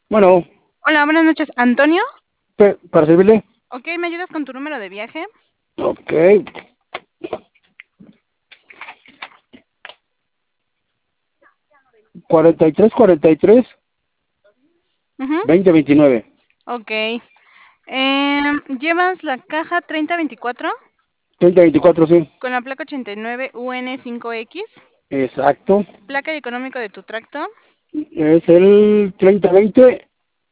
Bueno, Hola, buenas noches, Antonio. para servirle. Ok, ¿me ayudas con tu número de viaje? Ok. 43, Ujú. 20, 29. Ok. ¿Llevas la caja 3024 30, 24, sí. con la placa 89 UN5X? Exacto. ¿Placa y económico de tu tracto? Es el 30, 20,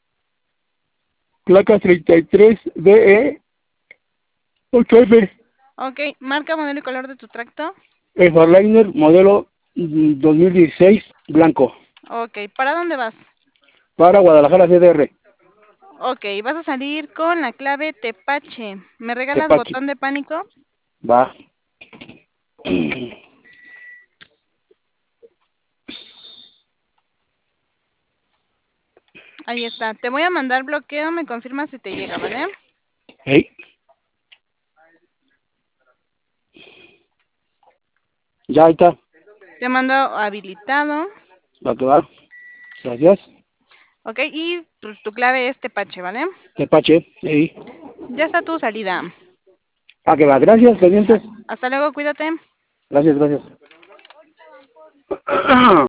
placa 33 DE 8F. Ok, marca, modelo y color de tu tracto. Es Farliner modelo 2016 blanco. Ok, ¿para dónde vas? Para Guadalajara CDR. Ok, vas a salir con la clave Tepache. ¿Me regalas Tepache. botón de pánico? Va. Ahí está. Te voy a mandar bloqueo, me confirmas si te llega, ¿vale? Hey, ya ahí está. Te mando habilitado. Va que va. Gracias. Ok, y pues, tu clave es Tepache, ¿vale? Tepache. Hey. Ya está tu salida. Va que va. Gracias, pendientes. Hasta luego, cuídate. Gracias, gracias.